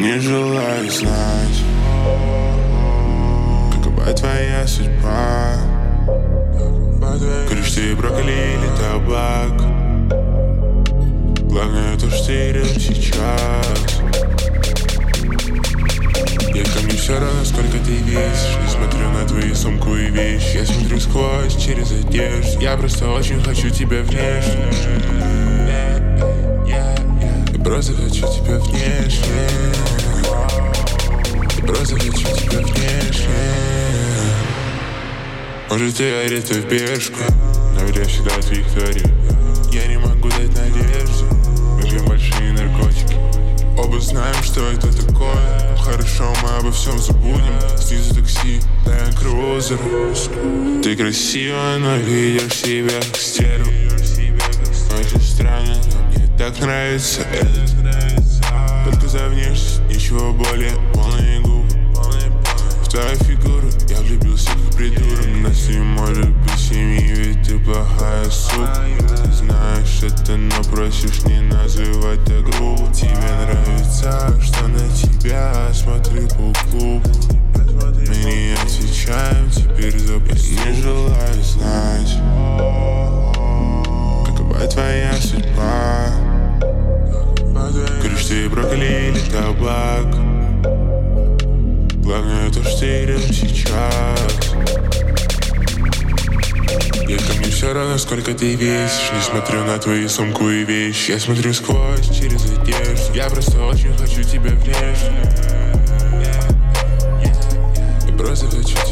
Не желаю знать, какова твоя судьба. Куришь ты брокколи или табак? Главное то, что ты рядом сейчас. Ко мне все равно, сколько ты весишь. Не смотрю на твою сумку и вещи. Я смотрю сквозь, через одежду. Я просто очень хочу тебя внешне. Я просто хочу тебя внешне. Я просто хочу тебя внешне. Может, ты горит в бешку, но ведь я всегда твоих творю. Я не могу дать надежду. Мы пьем большие наркотики. Оба знаем, что это такое. Хорошо, мы обо всем забудем. Снизу такси, Land Cruiser. Ты красива, но ведешь себя как стерва. Очень странно, но мне так нравится этот. Только за внешность, ничего более. Полные губы, в твою фигуру я влюбился как придурок. У нас не может быть семьи, ведь ты плохая сука. Ты знаешь это, но просишь не называть так грубо. Тебе нравится, что на тебя смотрю полклуба. Мы не отвечаем теперь за поступки. Не желаю знать, какова твоя судьба. Куришь ты брокколи или табак? Главное то, что ты рядом сейчас. Ко мне все равно, сколько ты весишь. Не смотрю на твою сумку и вещи. Я смотрю сквозь, через одежду. Я просто очень хочу тебя внешне. Я просто хочу